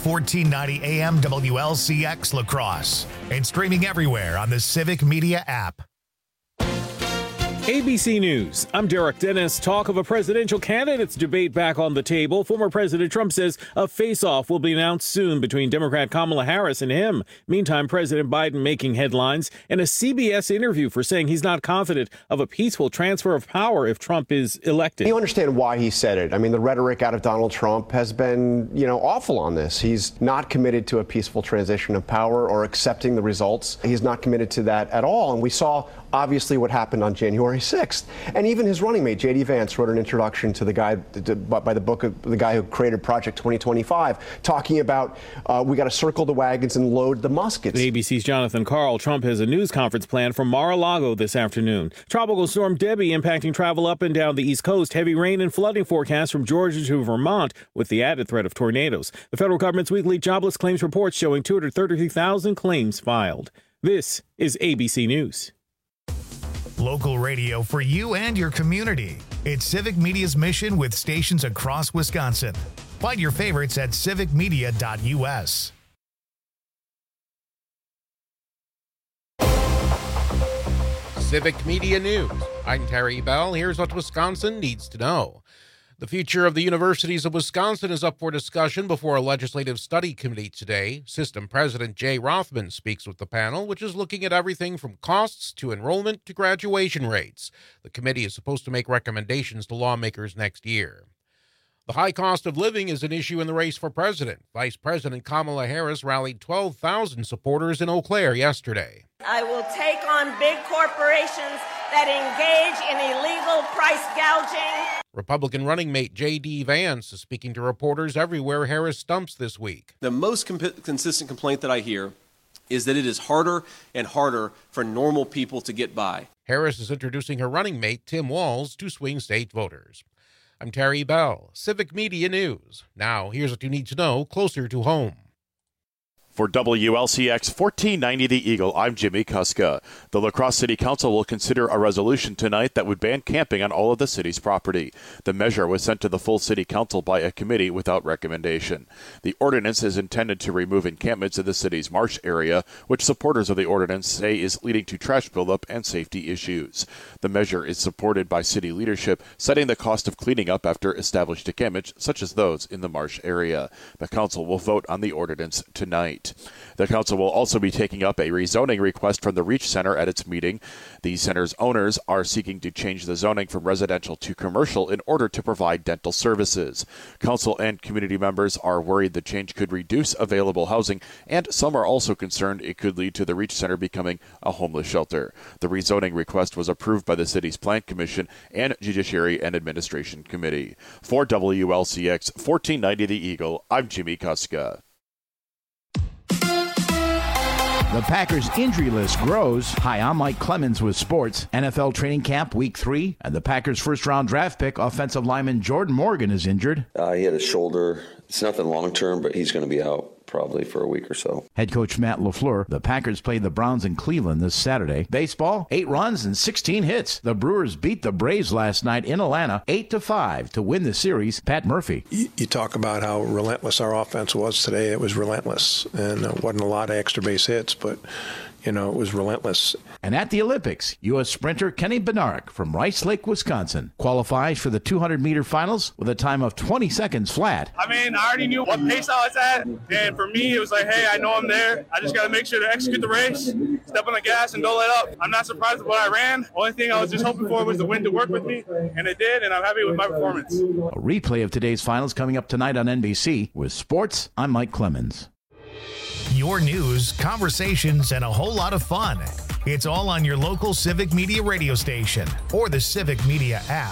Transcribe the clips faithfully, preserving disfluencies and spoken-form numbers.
fourteen ninety A M W L C X La Crosse, and streaming everywhere on the Civic Media app. A B C News, I'm Derek Dennis. Talk of a presidential candidates debate back on the table. Former President Trump says a face-off will be announced soon between Democrat Kamala Harris and him. Meantime, President Biden making headlines and a C B S interview for saying he's not confident of a peaceful transfer of power if Trump is elected. You understand why he said it. I mean, the rhetoric out of Donald Trump has been, you know, awful on this. He's not committed to a peaceful transition of power or accepting the results. He's not committed to that at all. And we saw, obviously, what happened on January sixth. And even his running mate, J D Vance, wrote an introduction to the guy to, by the book of the guy who created Project twenty twenty-five, talking about uh, we got to circle the wagons and load the muskets. The A B C's Jonathan Karl. Trump has a news conference planned from Mar-a-Lago this afternoon. Tropical storm Debbie impacting travel up and down the East Coast. Heavy rain and flooding forecast from Georgia to Vermont with the added threat of tornadoes. The federal government's weekly jobless claims report showing two hundred thirty-three thousand claims filed. This is A B C News. Local radio for you and your community. It's Civic Media's mission with stations across Wisconsin. Find your favorites at civic media dot U S. Civic Media News. I'm Terry Bell. Here's what Wisconsin needs to know. The future of the universities of Wisconsin is up for discussion before a legislative study committee today. System President Jay Rothman speaks with the panel, which is looking at everything from costs to enrollment to graduation rates. The committee is supposed to make recommendations to lawmakers next year. The high cost of living is an issue in the race for president. Vice President Kamala Harris rallied twelve thousand supporters in Eau Claire yesterday. I will take on big corporations that engage in illegal price gouging. Republican running mate J D Vance is speaking to reporters everywhere Harris stumps this week. The most comp- consistent complaint that I hear is that it is harder and harder for normal people to get by. Harris is introducing her running mate Tim Walz to swing state voters. I'm Terry Bell, Civic Media News. Now, here's what you need to know closer to home. For W L C X fourteen ninety The Eagle, I'm Jimmy Kuska. The La Crosse City Council will consider a resolution tonight that would ban camping on all of the city's property. The measure was sent to the full city council by a committee without recommendation. The ordinance is intended to remove encampments in the city's marsh area, which supporters of the ordinance say is leading to trash buildup and safety issues. The measure is supported by city leadership, citing the cost of cleaning up after established encampments, such as those in the marsh area. The council will vote on the ordinance tonight. The council will also be taking up a rezoning request from the Reach Center at its meeting. The center's owners are seeking to change the zoning from residential to commercial in order to provide dental services. Council and community members are worried the change could reduce available housing, and some are also concerned it could lead to the Reach Center becoming a homeless shelter. The rezoning request was approved by the city's Plan Commission and Judiciary and Administration Committee. For W L C X fourteen ninety The Eagle, I'm Jimmy Kuska. The Packers' injury list grows. Hi, I'm Mike Clemens with sports. N F L training camp week three, and the Packers' first-round draft pick, offensive lineman Jordan Morgan, is injured. Uh, he had a shoulder. It's nothing long-term, but he's going to be out probably for a week or so. Head coach Matt LaFleur. The Packers played the Browns in Cleveland this Saturday. Baseball, eight runs and sixteen hits. The Brewers beat the Braves last night in Atlanta, eight to five to win the series. Pat Murphy. You, you talk about how relentless our offense was today. It was relentless, and it wasn't a lot of extra base hits, but you know, it was relentless. And at the Olympics, U S sprinter Kenny Bednarek from Rice Lake, Wisconsin, qualifies for the two hundred meter finals with a time of twenty seconds flat. I mean, I already knew what pace I was at, and for me, it was like, hey, I know I'm there. I just got to make sure to execute the race, step on the gas, and don't let up. I'm not surprised with what I ran. Only thing I was just hoping for was the wind to work with me, and it did, and I'm happy with my performance. A replay of today's finals coming up tonight on N B C. With sports, I'm Mike Clemens. Your news, conversations, and a whole lot of fun. It's all on your local Civic Media radio station or the Civic Media app.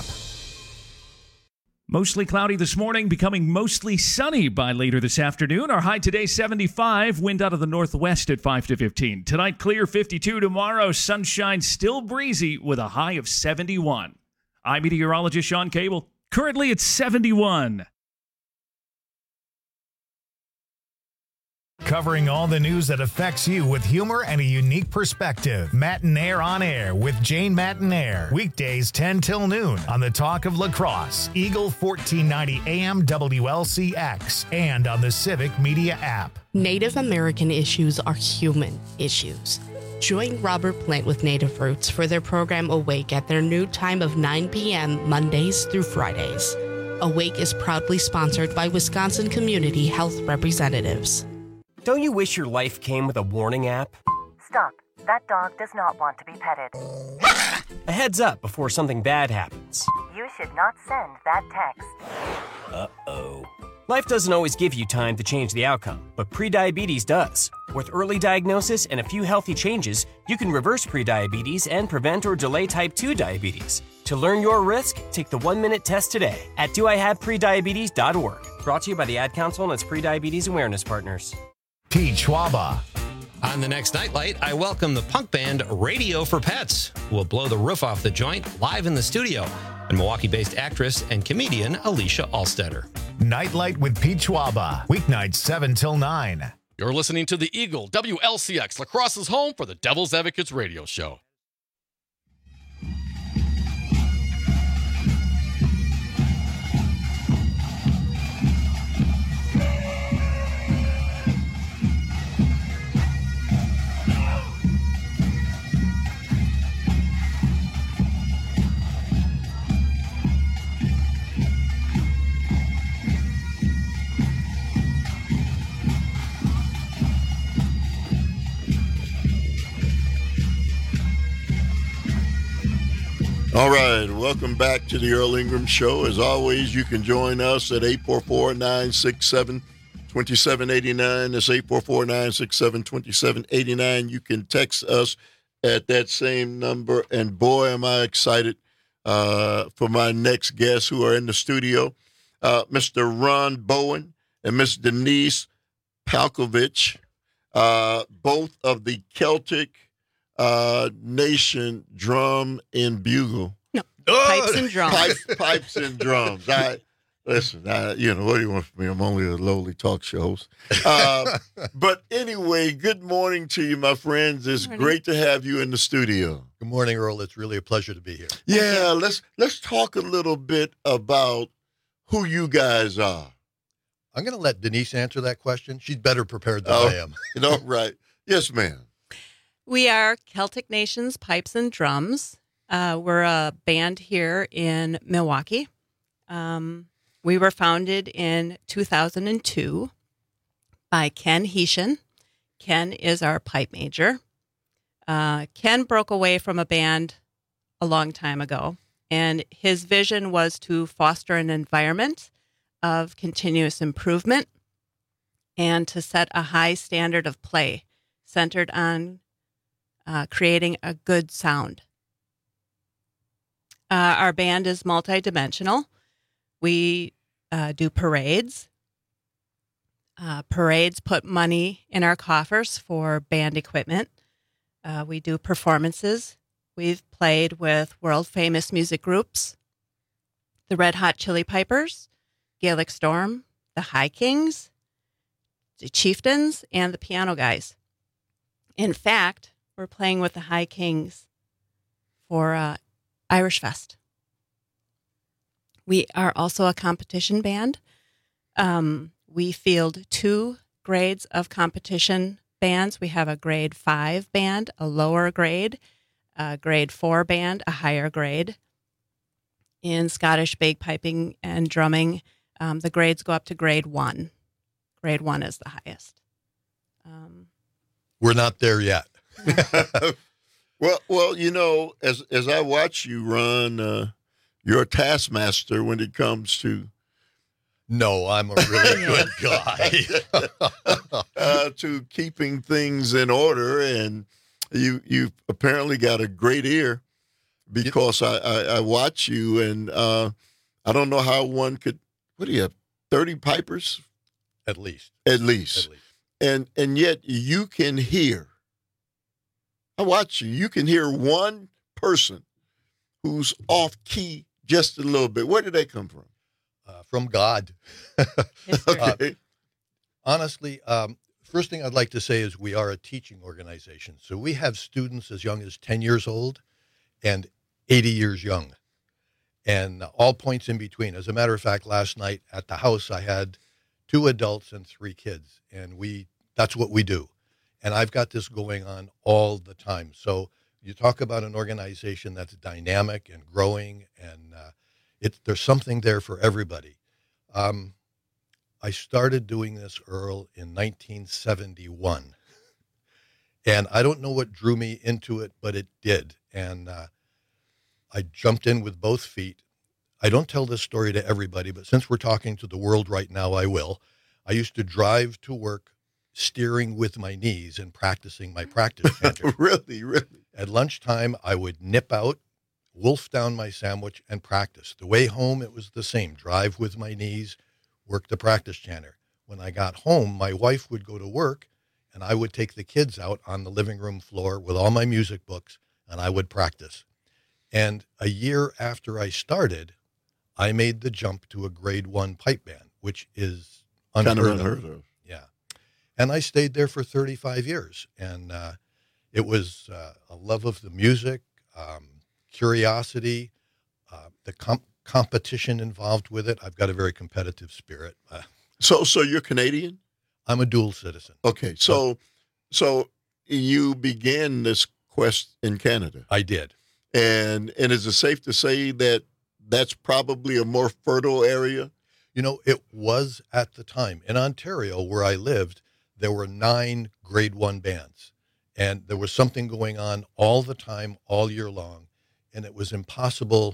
Mostly cloudy this morning, becoming mostly sunny by later this afternoon. Our high today, seventy-five. Wind out of the northwest at five to fifteen. Tonight, clear, fifty-two. Tomorrow, sunshine, still breezy with a high of seventy-one. I'm meteorologist Sean Cable. Currently, it's seventy-one. Covering all the news that affects you with humor and a unique perspective. Matinaire on Air with Jane Matinaire. Weekdays ten till noon on the Talk of La Crosse, Eagle fourteen ninety A M W L C X, and on the Civic Media app. Native American issues are human issues. Join Robert Plant with Native Roots for their program Awake at their new time of nine p.m. Mondays through Fridays. Awake is proudly sponsored by Wisconsin Community Health Representatives. Don't you wish your life came with a warning app? Stop. That dog does not want to be petted. A heads up before something bad happens. You should not send that text. Uh-oh. Life doesn't always give you time to change the outcome, but prediabetes does. With early diagnosis and a few healthy changes, you can reverse prediabetes and prevent or delay type two diabetes. To learn your risk, take the one-minute test today at do I have prediabetes dot org. Brought to you by the Ad Council and its prediabetes awareness partners. Pete Schwaba. On the next Nightlight, I welcome the punk band Radio for Pets, who will blow the roof off the joint live in the studio, and Milwaukee-based actress and comedian Alicia Alstetter. Nightlight with Pete Schwaba, weeknights seven till nine. You're listening to the Eagle, W L C X, La Crosse's home for the Devil's Advocates radio show. All right, welcome back to the Earl Ingram Show. As always, you can join us at eight four four, nine six seven, two seven eight nine. That's eight four four, nine six seven, two seven eight nine. You can text us at that same number. And boy, am I excited uh, for my next guests who are in the studio. Uh, Mister Ron Bowen and Miss Denise Palkovich, uh, both of the Celtic Uh, Nation Drum and Bugle. No, pipes and drums. Pipe, pipes and drums. I, listen, I, you know, what do you want from me? I'm only a lowly talk show host. Uh, but anyway, good morning to you, my friends. It's great to have you in the studio. Good morning, Earl. It's really a pleasure to be here. Yeah, let's let's talk a little bit about who you guys are. I'm going to let Denise answer that question. She's better prepared than oh, I am. You know, right. Yes, ma'am. We are Celtic Nations Pipes and Drums. Uh, we're a band here in Milwaukee. Um, we were founded in two thousand two by Ken Heeshen. Ken is our pipe major. Uh, Ken broke away from a band a long time ago, and his vision was to foster an environment of continuous improvement and to set a high standard of play centered on Uh, creating a good sound. Uh, our band is multidimensional. We uh, do parades. Uh, parades put money in our coffers for band equipment. Uh, we do performances. We've played with world-famous music groups, the Red Hot Chili Peppers, Gaelic Storm, the High Kings, the Chieftains, and the Piano Guys. In fact, we're playing with the High Kings for uh, Irish Fest. We are also a competition band. Um, we field two grades of competition bands. We have a grade five band, a lower grade, a grade four band, a higher grade. In Scottish bagpiping and drumming, um, the grades go up to grade one. Grade one is the highest. Um, We're not there yet. well, well, you know, as as I watch you run, uh, you're a taskmaster when it comes to. No, I'm a really good guy. uh, to keeping things in order, and you you apparently got a great ear, because I, I, I watch you, and uh, I don't know how one could. What do you have? thirty pipers, at least. At least, at least, and and yet you can hear. I watch you. You can hear one person who's off key just a little bit. Where did they come from? Uh, from God. Okay. Uh, honestly, um, First thing I'd like to say is we are a teaching organization. So we have students as young as ten years old and eighty years young, and all points in between. As a matter of fact, last night at the house, I had two adults and three kids, and we that's what we do. And I've got this going on all the time. So you talk about an organization that's dynamic and growing, and uh, it, there's something there for everybody. Um, I started doing this, Earl, in nineteen seventy-one. And I don't know what drew me into it, but it did. And uh, I jumped in with both feet. I don't tell this story to everybody, but since we're talking to the world right now, I will. I used to drive to work steering with my knees and practicing my practice chanter. Really, really? At lunchtime, I would nip out, wolf down my sandwich, and practice. The way home, it was the same. Drive with my knees, work the practice chanter. When I got home, my wife would go to work, and I would take the kids out on the living room floor with all my music books, and I would practice. And a year after I started, I made the jump to a grade one pipe band, which is unheard, kind of unheard of. of. Yeah. And I stayed there for thirty-five years. And uh, it was uh, a love of the music, um, curiosity, uh, the com- competition involved with it. I've got a very competitive spirit. Uh, so so you're Canadian? I'm a dual citizen. Okay. So, so you began this quest in Canada? I did. And and is it safe to say that that's probably a more fertile area? You know, it was at the time. In Ontario, where I lived, there were nine grade one bands. And there was something going on all the time, all year long. And it was impossible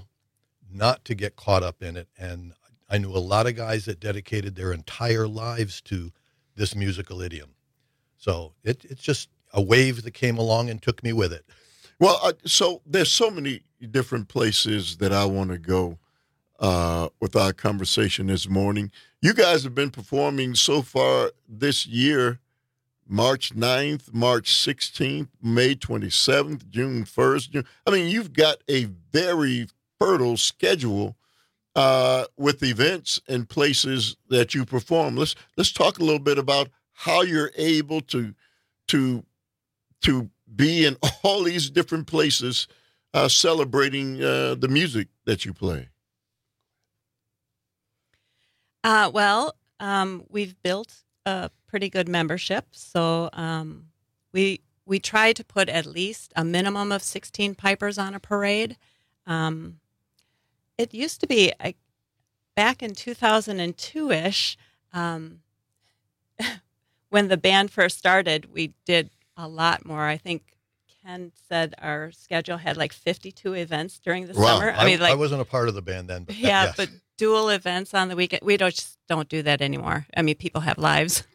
not to get caught up in it. And I knew a lot of guys that dedicated their entire lives to this musical idiom. So it, it's just a wave that came along and took me with it. Well, uh, so there's so many different places that I want to go uh, with our conversation this morning. You guys have been performing so far this year, March ninth, March sixteenth, May twenty-seventh, June first. June. I mean, you've got a very fertile schedule uh, with events and places that you perform. Let's let's talk a little bit about how you're able to to to be in all these different places uh, celebrating uh, the music that you play. Uh, well, um, we've built a pretty good membership, so um, we we try to put at least a minimum of sixteen pipers on a parade. Um, it used to be I, back in two thousand two-ish, um, when the band first started, we did a lot more. I think Ken said our schedule had like fifty-two events during the wow. summer. I, I mean, like I wasn't a part of the band then. But yeah, yes. but dual events on the weekend. We don't just don't do that anymore. I mean, people have lives.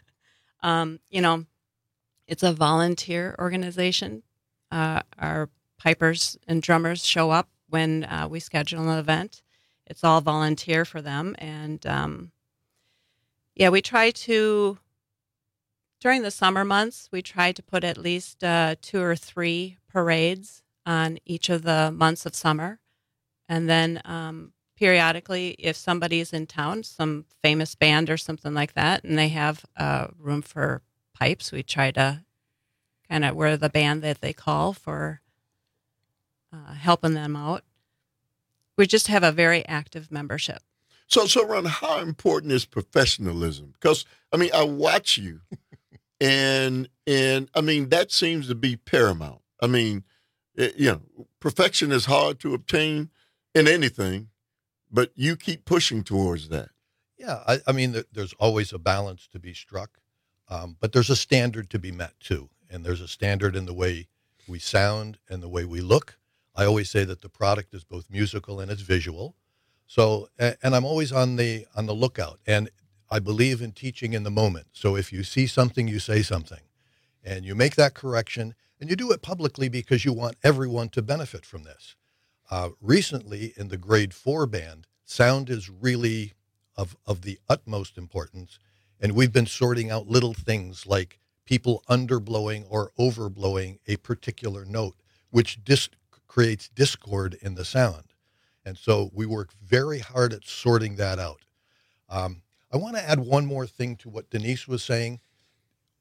um, you know, it's a volunteer organization. Uh, our pipers and drummers show up when uh, we schedule an event. It's all volunteer for them, and um, yeah, we try to. During the summer months, we try to put at least uh, two or three parades on each of the months of summer. And then um, periodically, if somebody's in town, some famous band or something like that, and they have uh, room for pipes, we try to kind of, we're the band that they call for uh, helping them out. We just have a very active membership. So, so Ron, how important is professionalism? Because, I mean, I watch you. And, and I mean, that seems to be paramount. I mean, it, you know, perfection is hard to obtain in anything, but you keep pushing towards that. Yeah, I, I mean, there, there's always a balance to be struck, um, but there's a standard to be met, too. And there's a standard in the way we sound and the way we look. I always say that the product is both musical and it's visual. So, and, and I'm always on the on the lookout. And I believe in teaching in the moment. So if you see something, you say something, and you make that correction, and you do it publicly because you want everyone to benefit from this. Uh, recently, in the grade four band, sound is really of, of the utmost importance, and we've been sorting out little things like people underblowing or overblowing a particular note, which dis- creates discord in the sound. And so we work very hard at sorting that out. Um, I want to add one more thing to what Denise was saying.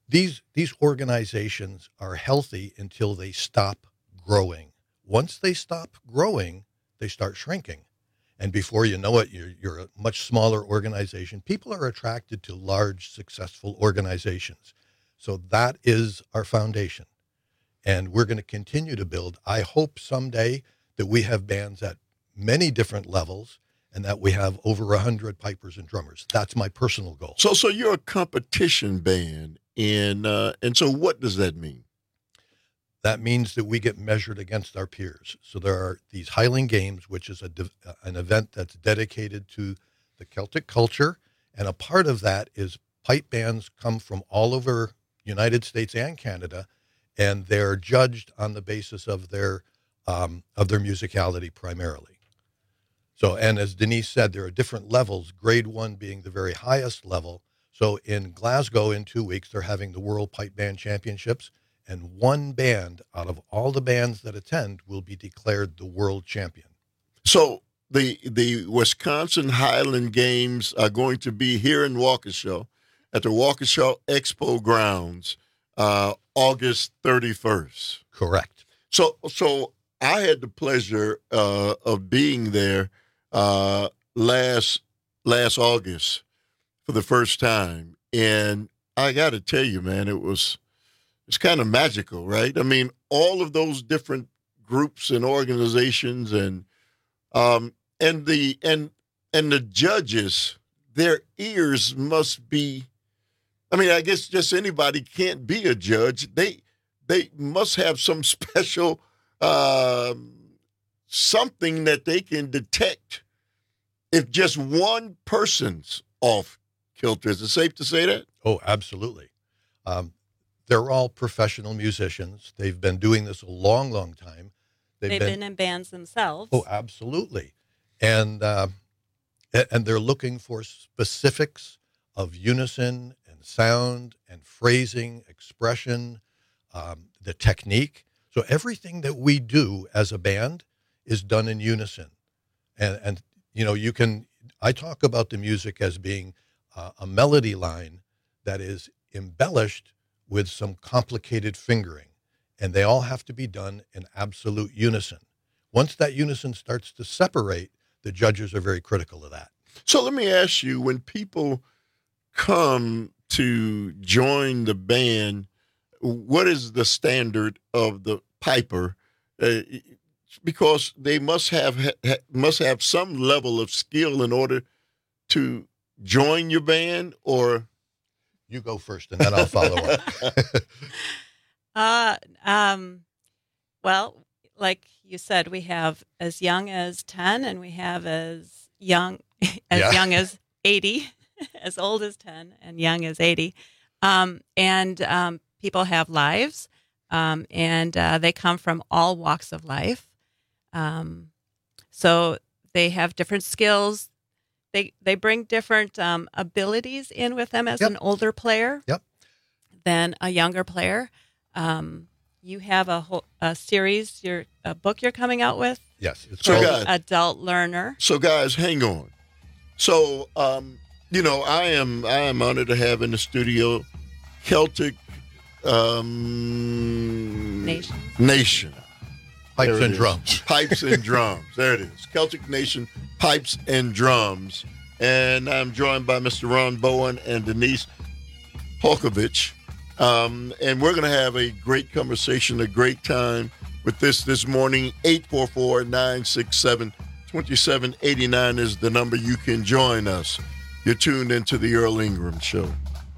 these these organizations are healthy until they stop growing. Once they stop growing, they start shrinking. And before you know it, you're, you're a much smaller organization. People are attracted to large, successful organizations. So that is our foundation. And we're going to continue to build. I hope someday that we have bands at many different levels and that we have over one hundred pipers and drummers. That's my personal goal. So so you're a competition band, and uh, and so what does that mean? That means that we get measured against our peers. So there are these Highland Games, which is a an event that's dedicated to the Celtic culture, and a part of that is pipe bands come from all over United States and Canada, and they're judged on the basis of their um, of their musicality primarily. So, and as Denise said, there are different levels, grade one being the very highest level. So in Glasgow in two weeks, they're having the World Pipe Band Championships, and one band out of all the bands that attend will be declared the world champion. So the the Wisconsin Highland Games are going to be here in Waukesha at the Waukesha Expo grounds, uh, August thirty-first. Correct. So so I had the pleasure uh, of being there uh, last last August for the first time, and I got to tell you, man, it was it's kind of magical, right? I mean, all of those different groups and organizations, and um, and the and and the judges, their ears must be. I mean, I guess just anybody can't be a judge. They they must have some special uh, something that they can detect if just one person's off kilter. Is it safe to say that? Oh, absolutely. Um, they're all professional musicians. They've been doing this a long, long time. They've, They've been, been in bands themselves. Oh, absolutely. And uh, and they're looking for specifics of unison and sound and phrasing, expression, um, the technique. So everything that we do as a band is done in unison. And, and you know, you can, I talk about the music as being uh, a melody line that is embellished with some complicated fingering. And they all have to be done in absolute unison. Once that unison starts to separate, the judges are very critical of that. So let me ask you, when people come to join the band, what is the standard of the piper? Uh, because they must have ha, must have some level of skill in order to join your band, or you go first and then I'll follow up. uh, um, well, like you said, we have as young as ten, and we have as young as yeah. young as eighty, as old as ten, and young as eighty. Um, and um, people have lives, um, and uh, they come from all walks of life. Um, so they have different skills. They they bring different um, abilities in with them as yep. an older player yep. than a younger player. Um, you have a whole a series, your a book you're coming out with. Yes, it's so called guys, Adult Learner. So guys, hang on. So um, you know, I am I am honored to have in the studio Celtic um, Nation. Nation. Pipes and drums. Pipes and drums. There it is. Celtic Nation, Pipes and Drums. And I'm joined by Mister Ron Bowen and Denise Polkovich. Um, and we're going to have a great conversation, a great time with this this morning. eight four four, nine six seven, two seven eight nine is the number you can join us. You're tuned into the Earl Ingram Show.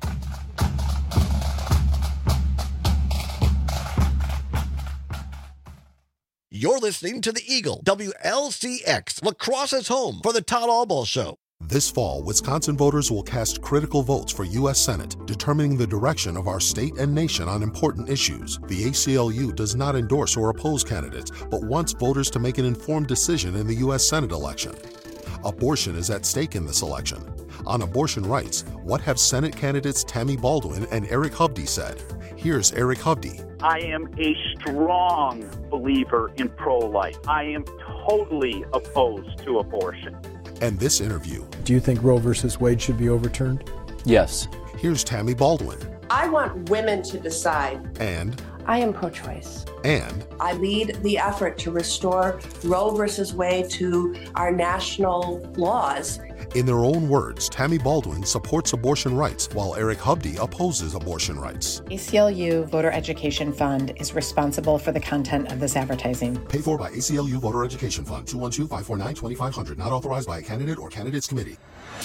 You're listening to the Eagle, W L C X, La Crosse's home for the Todd Albaugh Show. This fall, Wisconsin voters will cast critical votes for U S Senate, determining the direction of our state and nation on important issues. The A C L U does not endorse or oppose candidates, but wants voters to make an informed decision in the U S Senate election. Abortion is at stake in this election. On abortion rights, what have Senate candidates Tammy Baldwin and Eric Hovde said? Here's Eric Hovde. I am a strong believer in pro-life. I am totally opposed to abortion. And this interview. Do you think Roe versus Wade should be overturned? Yes. Here's Tammy Baldwin. I want women to decide. And I am pro-choice. And I lead the effort to restore Roe versus Wade to our national laws. in their own words, Tammy Baldwin supports abortion rights, while Eric Hubdy opposes abortion rights. A C L U Voter Education Fund is responsible for the content of this advertising. Paid for by A C L U Voter Education Fund, two one two, five four nine, two five zero zero, not authorized by a candidate or candidates committee.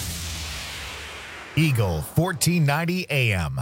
Eagle fourteen ninety A M.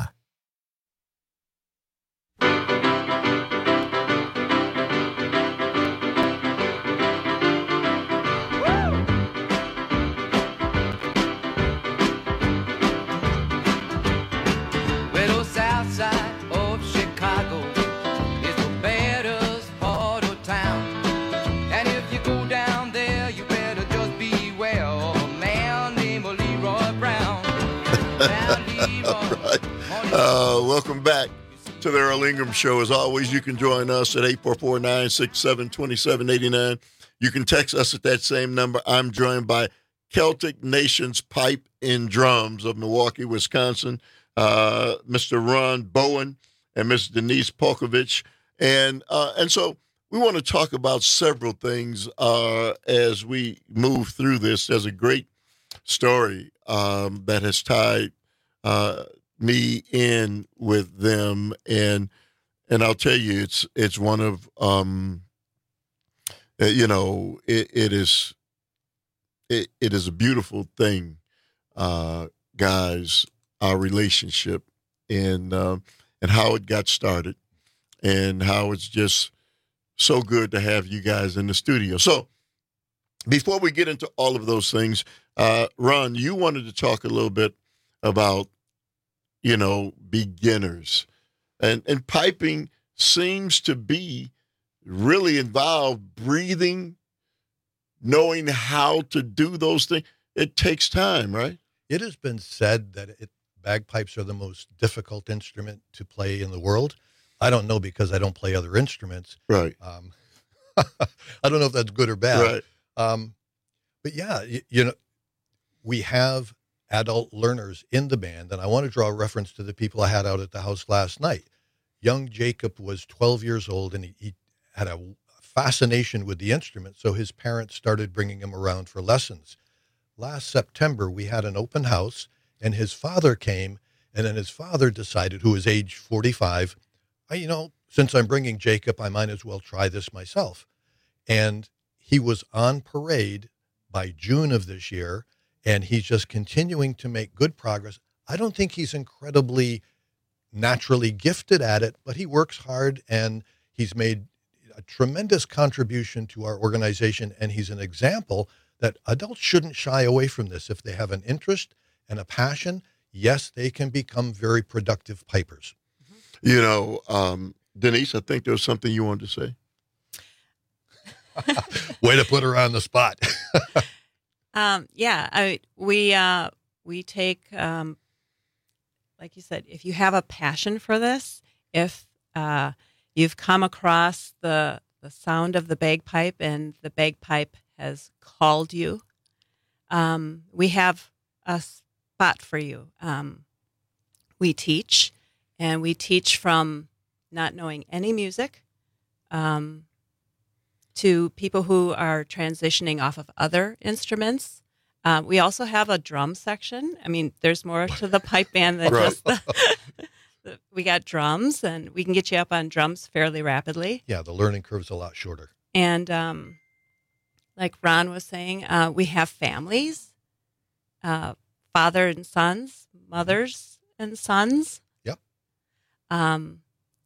Uh, welcome back to the Earl Ingram Show. As always, you can join us at eight four four, nine six seven, two seven eight nine. You can text us at that same number. I'm joined by Celtic Nations Pipe and Drums of Milwaukee, Wisconsin, uh, Mister Ron Bowen and Miss Denise Polkovich. And, uh, and so we want to talk about several things uh, as we move through this. There's a great story um, that has tied uh, me in with them, and and I'll tell you, it's it's one of um, you know, it, it is it, it is a beautiful thing, uh, guys. Our relationship and uh, and how it got started, and how it's just so good to have you guys in the studio. So before we get into all of those things, uh, Ron, you wanted to talk a little bit about, you know, beginners. And and piping seems to be really involved breathing, knowing how to do those things. It takes time, right? It has been said that it, bagpipes are the most difficult instrument to play in the world. I don't know because I don't play other instruments. Right. Um, I don't know if that's good or bad. Right. Um, but yeah, you, you know, we have adult learners in the band, and I want to draw a reference to the people I had out at the house last night. Young Jacob was twelve years old, and he, he had a fascination with the instrument, so his parents started bringing him around for lessons. Last September, we had an open house, and his father came, and then his father decided, who is age forty-five, I, you know, since I'm bringing Jacob, I might as well try this myself. And he was on parade by June of this year, and he's just continuing to make good progress. I don't think he's incredibly naturally gifted at it, but he works hard, and he's made a tremendous contribution to our organization, and he's an example that adults shouldn't shy away from this. If they have an interest and a passion, yes, they can become very productive pipers. You know, um, Denise, I think there was something you wanted to say. Way to put her on the spot. Um, yeah, I, we uh, we take, um, like you said, if you have a passion for this, if uh, you've come across the the sound of the bagpipe and the bagpipe has called you, um, we have a spot for you. Um, we teach, and we teach from not knowing any music um, to people who are transitioning off of other instruments. Um, we also have a drum section. I mean, there's more to the pipe band than Right. just the, the. We got drums, and we can get you up on drums fairly rapidly. Yeah, the learning curve's a lot shorter. And um, like Ron was saying, uh, we have families, uh, father and sons, mothers and sons. Yep. Um,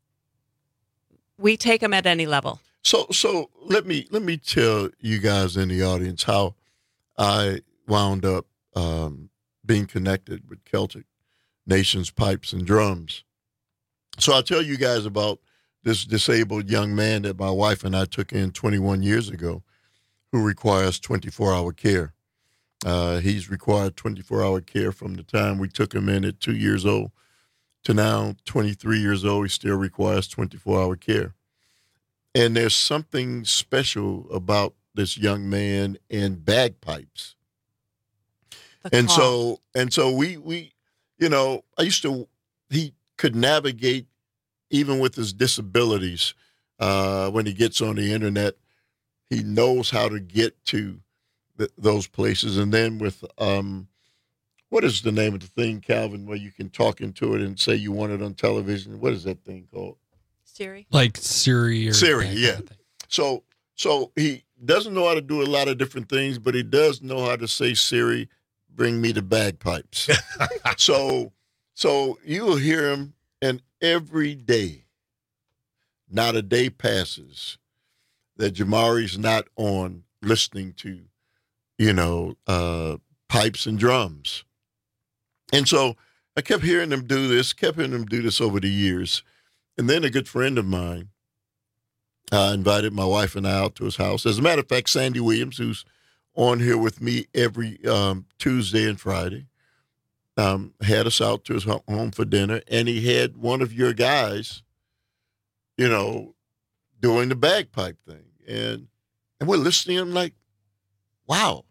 we take them at any level. So, so let me let me tell you guys in the audience how I wound up um, being connected with Celtic Nations Pipes and Drums. So I'll tell you guys about this disabled young man that my wife and I took in twenty-one years ago, who requires twenty-four hour care. Uh, he's required twenty-four hour care from the time we took him in at two years old to now twenty-three years old. He still requires twenty-four hour care. And there's something special about this young man and bagpipes. The and call. so, and so we, we, you know, I used to, he could navigate even with his disabilities. Uh, when he gets on the internet, he knows how to get to th- those places. And then with, um, what is the name of the thing, Calvin, where you can talk into it and say you want it on television? What is that thing called? Siri. Like Siri or Siri, that yeah. kind of thing. So, so he doesn't know how to do a lot of different things, but he does know how to say, Siri, bring me the bagpipes. so, so you'll hear him, and every day, not a day passes that Jamari's not on listening to, you know, uh, pipes and drums. And so I kept hearing him do this, kept hearing him do this over the years. And then a good friend of mine uh, invited my wife and I out to his house. As a matter of fact, Sandy Williams, who's on here with me every um, Tuesday and Friday, um, had us out to his home for dinner, and he had one of your guys, you know, doing the bagpipe thing. And and we're listening to him like, wow,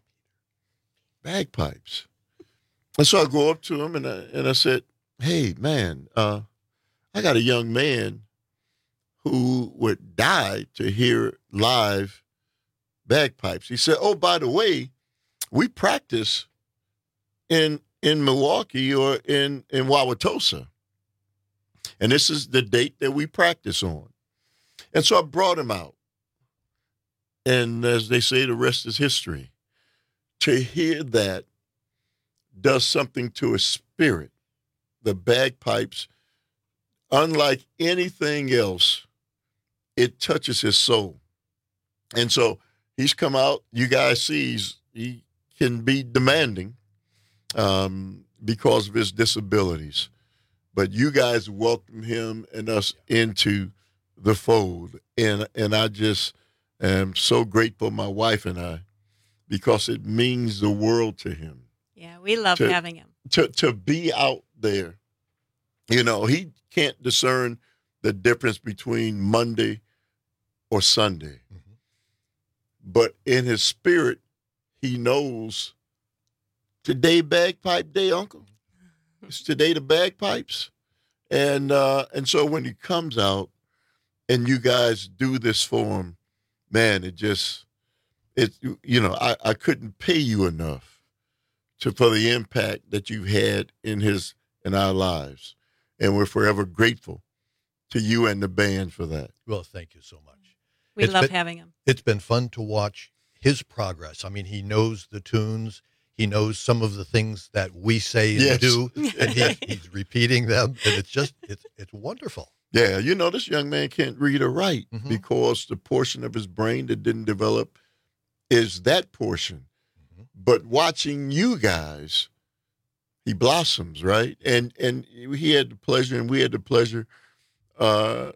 bagpipes. And so I go up to him and I, and I said, hey, man, uh, I got a young man who would die to hear live bagpipes. He said, oh, by the way, we practice in in Milwaukee or in, in Wauwatosa. And this is the date that we practice on. And so I brought him out. And as they say, the rest is history. To hear that does something to his spirit. The bagpipes, unlike anything else, it touches his soul. And so he's come out. You guys see he's, he can be demanding um, because of his disabilities. But you guys welcome him and us into the fold. And, and I just am so grateful, my wife and I, because it means the world to him. Yeah, we love to, having him. To, to be out there. You know, he can't discern the difference between Monday or Sunday. Mm-hmm. But in his spirit, he knows today bagpipe day, Uncle. It's today the bagpipes. And uh, and so when he comes out and you guys do this for him, man, it just, it you know, I, I couldn't pay you enough to for the impact that you've had in his in our lives. And we're forever grateful to you and the band for that. Well, thank you so much. We it's love been, having him. It's been fun to watch his progress. I mean, he knows the tunes. He knows some of the things that we say and Yes. do, and he, he's repeating them. And it's just, it's it's wonderful. Yeah, you know, this young man can't read or write Mhm. because the portion of his brain that didn't develop is that portion. But watching you guys, he blossoms, right? And and he had the pleasure, and we had the pleasure uh,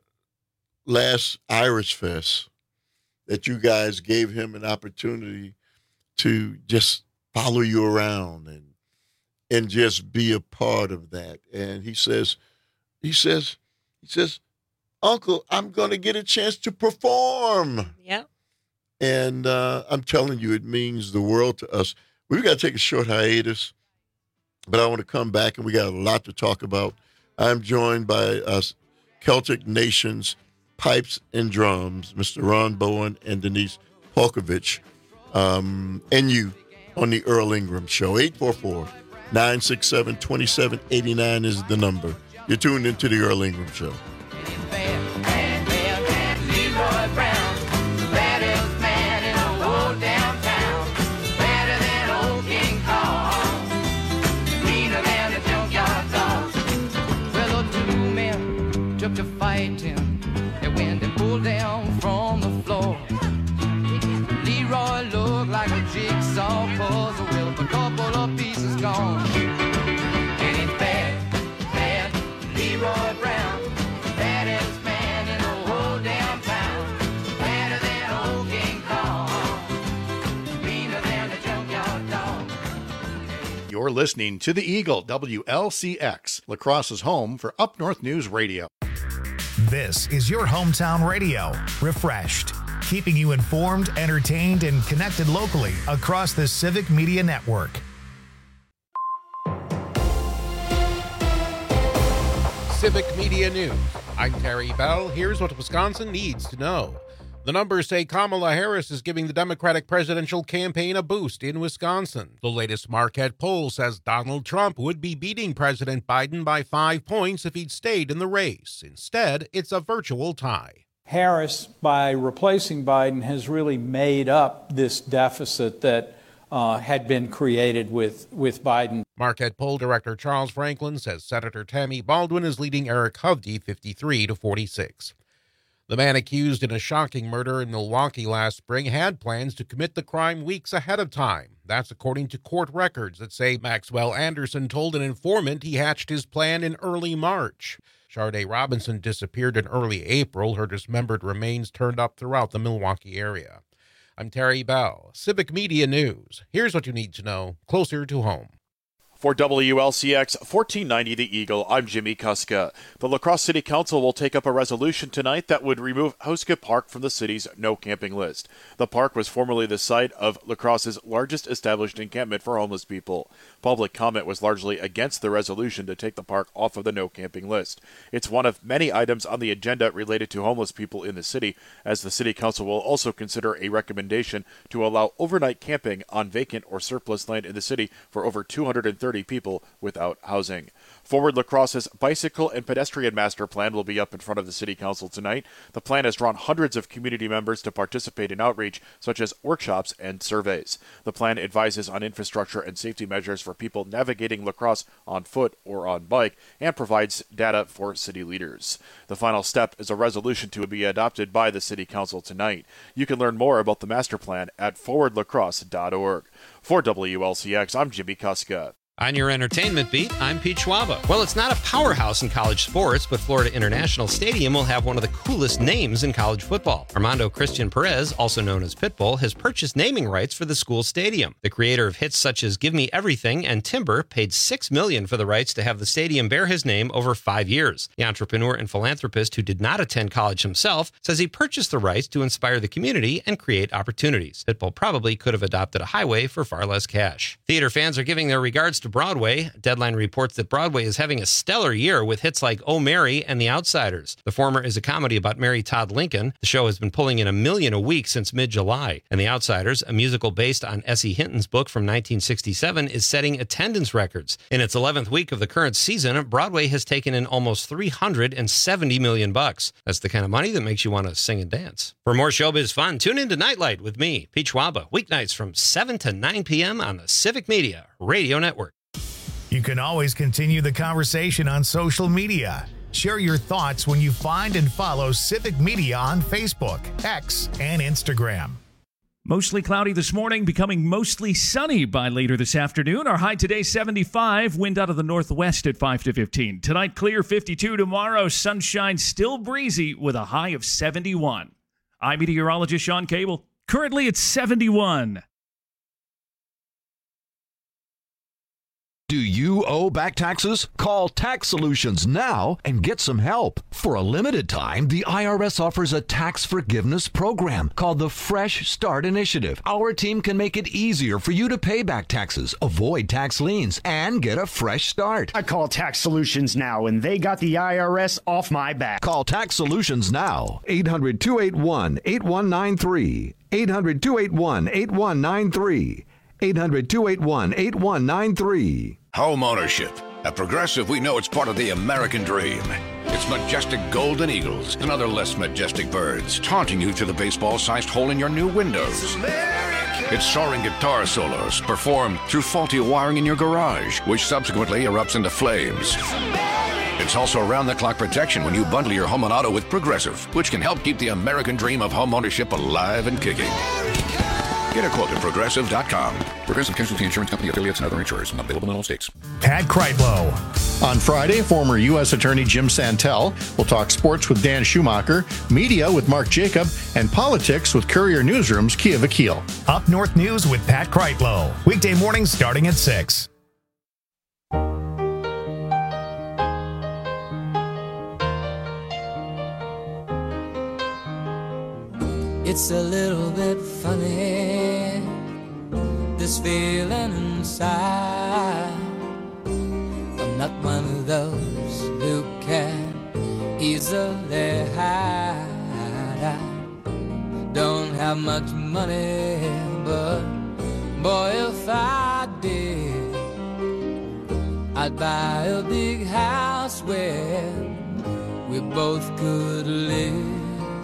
last Irish Fest that you guys gave him an opportunity to just follow you around and and just be a part of that. And he says, he says, he says, Uncle, I'm going to get a chance to perform. Yep. And uh, I'm telling you, it means the world to us. We've got to take a short hiatus, but I want to come back, and we got a lot to talk about. I'm joined by us Celtic Nations Pipes and Drums, Mister Ron Bowen and Denise Polkovich, um, and you on the Earl Ingram Show. eight four four, nine six seven, two seven eight nine is the number. You're tuned into the Earl Ingram Show. Took to fighting, they went and pulled down from the floor. Leroy looked like a jigsaw puzzle with a couple of pieces gone. And it's bad, bad, Leroy Brown, baddest man in the whole damn town. Badder than old King Kong, meaner than a junkyard dog. You're listening to The Eagle, W L C X, La Crosse's home for Up North News Radio. This is your hometown radio, refreshed, keeping you informed, entertained, and connected locally across the Civic Media Network. Civic Media News. I'm Terry Bell. Here's what Wisconsin needs to know. The numbers say Kamala Harris is giving the Democratic presidential campaign a boost in Wisconsin. The latest Marquette poll says Donald Trump would be beating President Biden by five points if he'd stayed in the race. Instead, it's a virtual tie. Harris, by replacing Biden, has really made up this deficit that uh, had been created with, with Biden. Marquette poll director Charles Franklin says Senator Tammy Baldwin is leading Eric Hovde fifty-three to forty-six. The man accused in a shocking murder in Milwaukee last spring had plans to commit the crime weeks ahead of time. That's according to court records that say Maxwell Anderson told an informant he hatched his plan in early March. Sharday Robinson disappeared in early April. Her dismembered remains turned up throughout the Milwaukee area. I'm Terry Bell, Civic Media News. Here's what you need to know, closer to home. For W L C X fourteen ninety The Eagle, I'm Jimmy Kuska. The La Crosse City Council will take up a resolution tonight that would remove Houska Park from the city's no camping list. The park was formerly the site of La Crosse's largest established encampment for homeless people. Public comment was largely against the resolution to take the park off of the no camping list. It's one of many items on the agenda related to homeless people in the city, as the City Council will also consider a recommendation to allow overnight camping on vacant or surplus land in the city for over two hundred thirty people without housing. Forward La Crosse's bicycle and pedestrian master plan will be up in front of the City Council tonight. The plan has drawn hundreds of community members to participate in outreach, such as workshops and surveys. The plan advises on infrastructure and safety measures for people navigating La Crosse on foot or on bike and provides data for city leaders. The final step is a resolution to be adopted by the City Council tonight. You can learn more about the master plan at forward la crosse dot org. For W L C X, I'm Jimmy Kuska. On your entertainment beat, I'm Pete Schwaba. Well, it's not a powerhouse in college sports, but Florida International Stadium will have one of the coolest names in college football. Armando Christian Perez, also known as Pitbull, has purchased naming rights for the school stadium. The creator of hits such as Give Me Everything and Timber paid six million dollars for the rights to have the stadium bear his name over five years. The entrepreneur and philanthropist, who did not attend college himself, says he purchased the rights to inspire the community and create opportunities. Pitbull probably could have adopted a highway for far less cash. Theater fans are giving their regards to Broadway. Deadline reports that Broadway is having a stellar year with hits like Oh Mary and The Outsiders. The former is a comedy about Mary Todd Lincoln. The show has been pulling in a million a week since mid-July. And The Outsiders, a musical based on S E Hinton's book from nineteen sixty-seven, is setting attendance records. In its eleventh week of the current season, Broadway has taken in almost three hundred seventy million bucks. That's the kind of money that makes you want to sing and dance. For more showbiz fun, tune in to Nightlight with me, Pete Schwaba, weeknights from seven to nine p.m. on the Civic Media Radio Network. You can always continue the conversation on social media. Share your thoughts when you find and follow Civic Media on Facebook, X, and Instagram. Mostly cloudy this morning, becoming mostly sunny by later this afternoon. Our high today, seventy-five. Wind out of the northwest at five to fifteen. Tonight, clear, fifty-two. Tomorrow, sunshine, still breezy with a high of seventy-one. I'm meteorologist Sean Cable. Currently, it's seventy-one. Do you owe back taxes? Call Tax Solutions now and get some help. For a limited time, the I R S offers a tax forgiveness program called the Fresh Start Initiative. Our team can make it easier for you to pay back taxes, avoid tax liens, and get a fresh start. I call Tax Solutions now, and they got the I R S off my back. Call Tax Solutions now. eight hundred, two eight one, eight one nine three. eight hundred, two eight one, eight one nine three. eight hundred, two eight one, eight one nine three. Home ownership. At Progressive, we know it's part of the American dream. It's majestic golden eagles and other less majestic birds taunting you through the baseball-sized hole in your new windows. It's soaring guitar solos performed through faulty wiring in your garage, which subsequently erupts into flames. It's also around-the-clock protection when you bundle your home and auto with Progressive, which can help keep the American dream of home ownership alive and kicking. Get a quote at Progressive dot com. Progressive Casualty Insurance Company, affiliates, and other insurers. Not available in all states. Pat Kreitlow. On Friday, former U S Attorney Jim Santel will talk sports with Dan Schumacher, media with Mark Jacob, and politics with Courier Newsroom's Kia Vakil. Up North News with Pat Kreitlow. Weekday mornings starting at six. It's a little bit funny, this feeling inside. I'm not one of those who can easily hide. I don't have much money, but boy, if I did, I'd buy a big house where we both could live.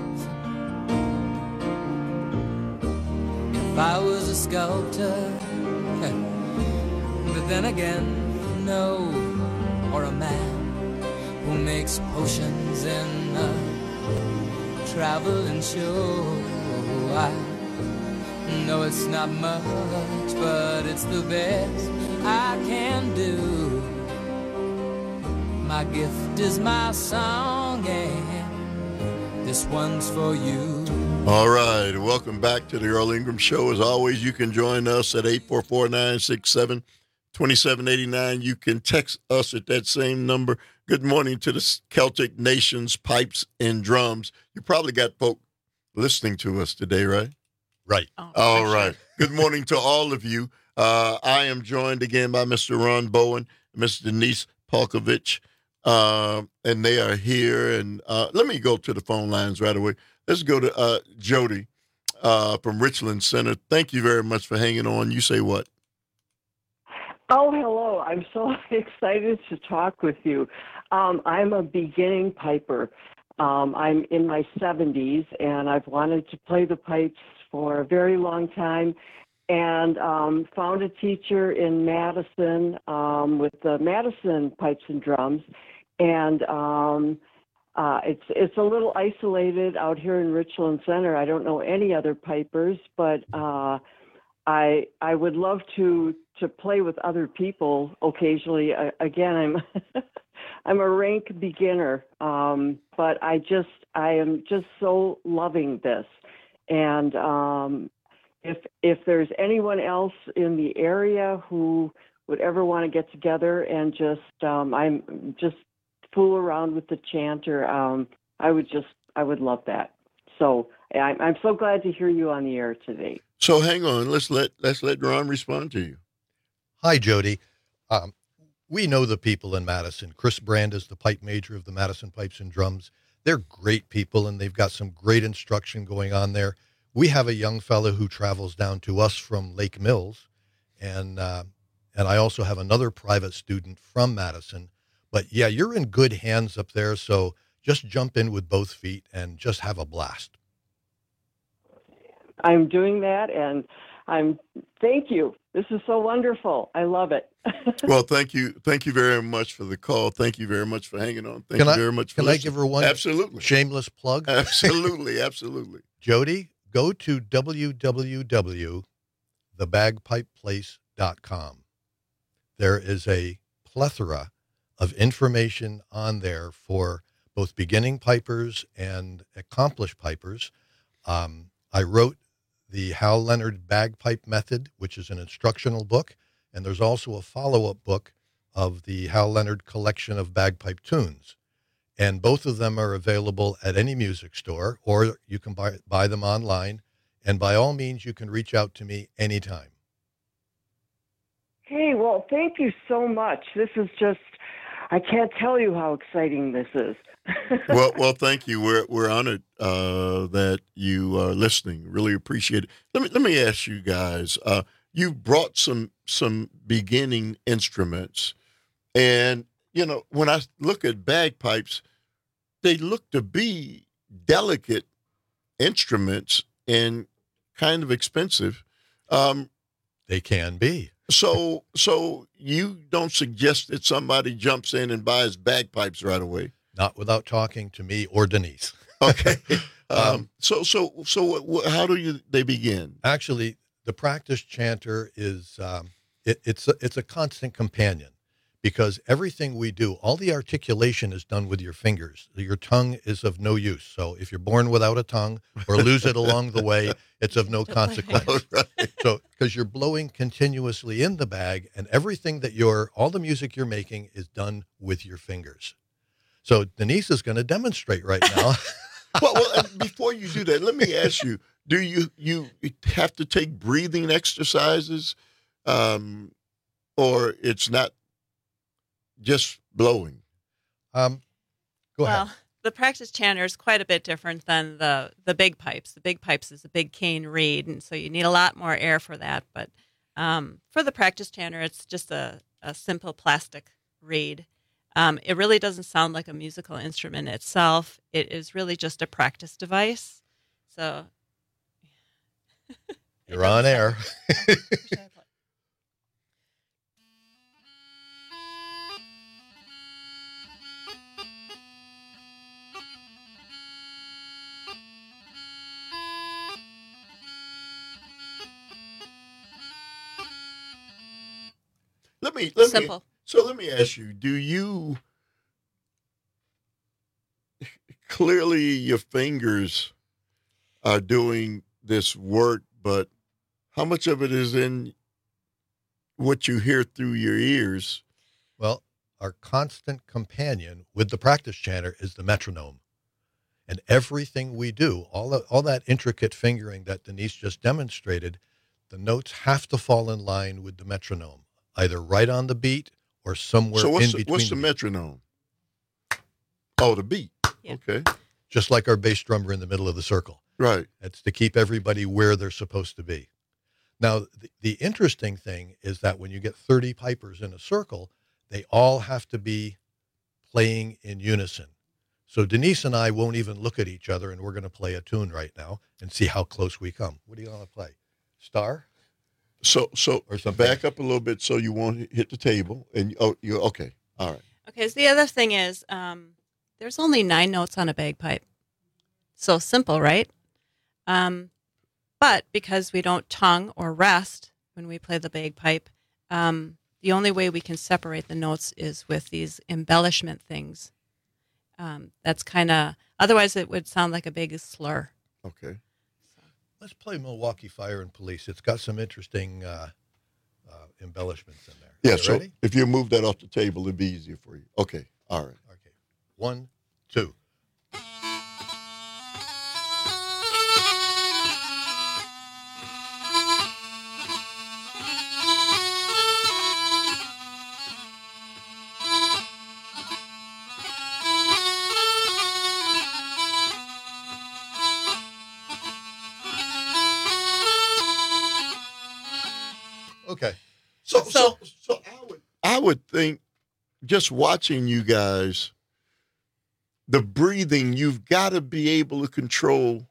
If I was a sculptor, but then again, no, or a man who makes potions in a traveling show. I know it's not much, but it's the best I can do. My gift is my song, and this one's for you. All right, welcome back to the Earl Ingram Show. As always, you can join us at eight four four, nine six seven, two seven eight nine. You can text us at that same number. Good morning to the Celtic Nations Pipes and Drums. You probably got folk listening to us today, right? Right. Oh, all right. Sure. Good morning to all of you. Uh, I am joined again by Mister Ron Bowen, Miss Denise Polkovich, uh, and they are here. And uh, let me go to the phone lines right away. Let's go to uh, Jody uh, from Richland Center. Thank you very much for hanging on. You say what? Oh, hello. I'm so excited to talk with you. Um, I'm a beginning piper. Um, I'm in my seventies, and I've wanted to play the pipes for a very long time, and um, found a teacher in Madison um, with the Madison Pipes and Drums, and um, uh, it's it's a little isolated out here in Richland Center. I don't know any other pipers, but uh, I I would love to to play with other people occasionally. I, again, I'm I'm a rank beginner, um, but I just I am just so loving this, and um, if if there's anyone else in the area who would ever want to get together and just um, I'm just fool around with the chanter, um, I would just I would love that. So I'm I'm so glad to hear you on the air today. So hang on, let's let let's let Ron respond to you. Hi, Jody. Um, we know the people in Madison. Chris Brand is the pipe major of the Madison Pipes and Drums. They're great people, and they've got some great instruction going on there. We have a young fellow who travels down to us from Lake Mills, and uh, and I also have another private student from Madison. But yeah, you're in good hands up there, so just jump in with both feet and just have a blast. I'm doing that, and I'm thank you. This is so wonderful. I love it. Well, thank you. Thank you very much for the call. Thank you very much for hanging on. Thank can you I, very much for Can listening. I give her one absolutely shameless plug? Absolutely, absolutely. Jody, go to w w w dot the bagpipe place dot com. There is a plethora of information on there for both beginning pipers and accomplished pipers. Um, I wrote the Hal Leonard Bagpipe Method, which is an instructional book, and there's also a follow-up book of the Hal Leonard Collection of Bagpipe Tunes. And both of them are available at any music store, or you can buy, buy them online. And by all means, you can reach out to me anytime. Hey, well, thank you so much. This is just, I can't tell you how exciting this is. well, well, thank you. We're we're honored uh, that you are listening. Really appreciate it. Let me let me ask you guys. Uh, you brought some some beginning instruments, and you know when I look at bagpipes, they look to be delicate instruments and kind of expensive. Um, they can be. So, so you don't suggest that somebody jumps in and buys bagpipes right away? Not without talking to me or Denise. Okay. um, so, so, so, how do you they begin? Actually, the practice chanter is um, it, it's a, it's a constant companion, because everything we do, all the articulation is done with your fingers. Your tongue is of no use. So if you're born without a tongue or lose it along the way, it's of no consequence. Right. So because you're blowing continuously in the bag, and everything that you're, all the music you're making is done with your fingers. So Denise is going to demonstrate right now. well, well, before you do that, let me ask you, do you, you have to take breathing exercises um, or it's not just blowing? Um, go well, ahead. the practice chanter is quite a bit different than the, the big pipes. The big pipes is a big cane reed, and so you need a lot more air for that. But um, for the practice chanter, it's just a, a simple plastic reed. Um, it really doesn't sound like a musical instrument itself. It is really just a practice device. So you're on air. Let me let Simple. me so let me ask you, do you clearly your fingers are doing this work, but how much of it is in what you hear through your ears? Well, our constant companion with the practice chanter is the metronome. And everything we do, all that, all that intricate fingering that Denise just demonstrated, the notes have to fall in line with the metronome, either right on the beat or somewhere So what's in the, between. what's the the metronome? Oh, the beat. Yeah. Okay. Just like our bass drummer in the middle of the circle. Right. It's to keep everybody where they're supposed to be. Now, the, the interesting thing is that when you get thirty pipers in a circle, they all have to be playing in unison. So Denise and I won't even look at each other, and we're going to play a tune right now and see how close we come. What do you want to play? Star? So so or something. Back up a little bit so you won't hit the table. And oh, you okay? All right. Okay, so the other thing is um, there's only nine notes on a bagpipe. So simple, right? Um, but because we don't tongue or rest when we play the bagpipe, um, the only way we can separate the notes is with these embellishment things. Um, that's kind of, otherwise it would sound like a big slur. Okay. Let's play Milwaukee Fire and Police. It's got some interesting uh, uh, embellishments in there. Yeah, You so ready? if you move that off the table, it'd be easier for you. Okay. All right. Okay. One, two. Okay. So, so, so I would, I would think, just watching you guys, the breathing, you've got to be able to control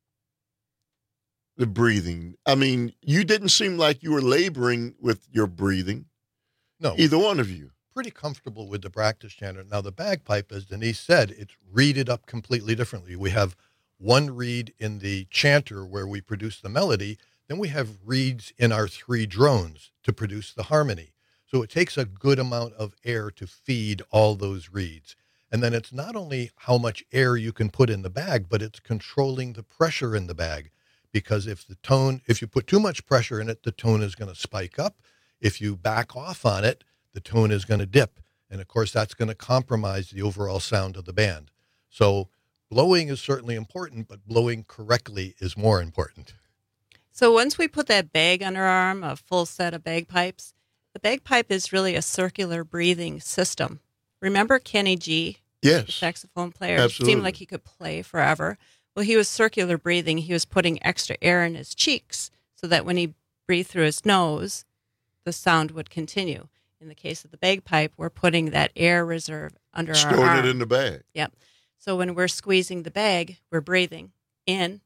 the breathing. I mean, you didn't seem like you were laboring with your breathing. No. Either one of you. Pretty comfortable with the practice chanter. Now, the bagpipe, as Denise said, it's reeded up completely differently. We have one reed in the chanter where we produce the melody. Then we have reeds in our three drones to produce the harmony. So it takes a good amount of air to feed all those reeds. And then it's not only how much air you can put in the bag, but it's controlling the pressure in the bag. Because if the tone, if you put too much pressure in it, the tone is going to spike up. If you back off on it, the tone is going to dip. And of course, that's going to compromise the overall sound of the band. So blowing is certainly important, but blowing correctly is more important. So once we put that bag under our arm, a full set of bagpipes, the bagpipe is really a circular breathing system. Remember Kenny G? Yes. The saxophone player. Absolutely. It seemed like he could play forever. Well, he was circular breathing. He was putting extra air in his cheeks so that when he breathed through his nose, the sound would continue. In the case of the bagpipe, we're putting that air reserve under our arm. Storing it in the bag. Yep. So when we're squeezing the bag, we're breathing in,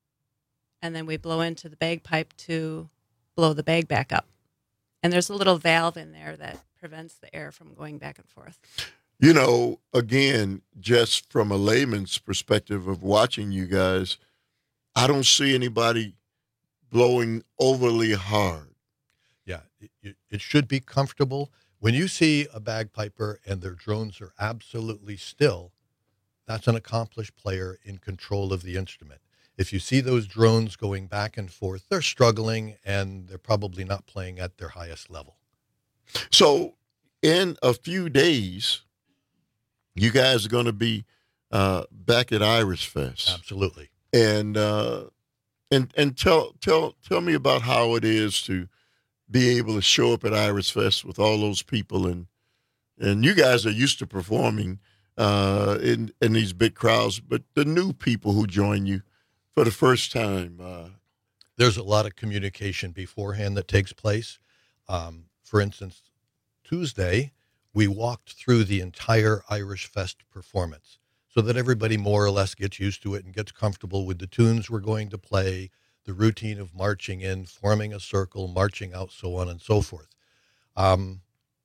and then we blow into the bagpipe to blow the bag back up. And there's a little valve in there that prevents the air from going back and forth. You know, again, just from a layman's perspective of watching you guys, I don't see anybody blowing overly hard. Yeah, it, it should be comfortable. When you see a bagpiper and their drones are absolutely still, that's an accomplished player in control of the instrument. If you see those drones going back and forth, they're struggling and they're probably not playing at their highest level. So in a few days, you guys are going to be uh, back at Iris Fest. Absolutely. And uh, and and tell tell tell me about how it is to be able to show up at Iris Fest with all those people, and and you guys are used to performing uh, in, in these big crowds, but the new people who join you for the first time. Uh, There's a lot of communication beforehand that takes place. Um, for instance, Tuesday, we walked through the entire Irish Fest performance so that everybody more or less gets used to it and gets comfortable with the tunes we're going to play, the routine of marching in, forming a circle, marching out, so on and so forth. Um,